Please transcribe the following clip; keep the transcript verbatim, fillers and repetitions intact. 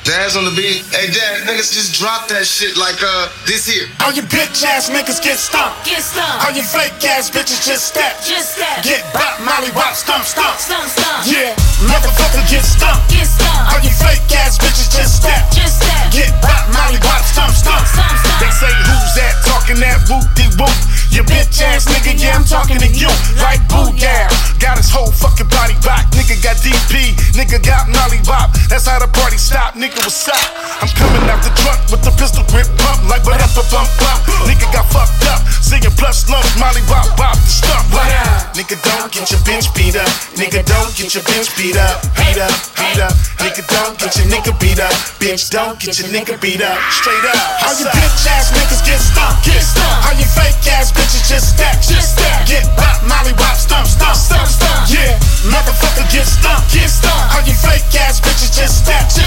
Daz on the beat. Hey, Dad, niggas just drop that shit like uh this here. All you bitch ass niggas get stumped. Get stumped. All you fake ass bitches just step. Just step. Get bop, molly wop, stump, stump. Stump, stump. Yeah, motherfucker get stumped. Get stumped. All you fake ass bitches just step. Just step. Get bop, molly wop, stump, stump. Stump, stump. They say who's that talking that whoop-de-whoop? You bitch ass nigga, yeah, I'm talking to you. Like boo down. Got his whole fucking body rock. Nigga got D P, nigga got molly wop. That's how the party stop, nigga, what's up? I'm coming out the trunk with the pistol grip pump. Like what up, bump, bump. Nigga got fucked up, singing plus lumps, molly wop, wop, the stump. What up? Nigga, don't get your bitch beat up. Nigga, don't get your bitch beat up. Beat up, beat up. Nigga, don't get your nigga beat up. Bitch, don't get your nigga beat up. Straight up. All you bitch ass niggas get stumped. Get stumped. All you fake ass bitches just step. Just step. Get bop, molly wop, stump, stump, stump, stump. Yeah, motherfucker get stumped. Get stumped. All you fake ass bitches just step.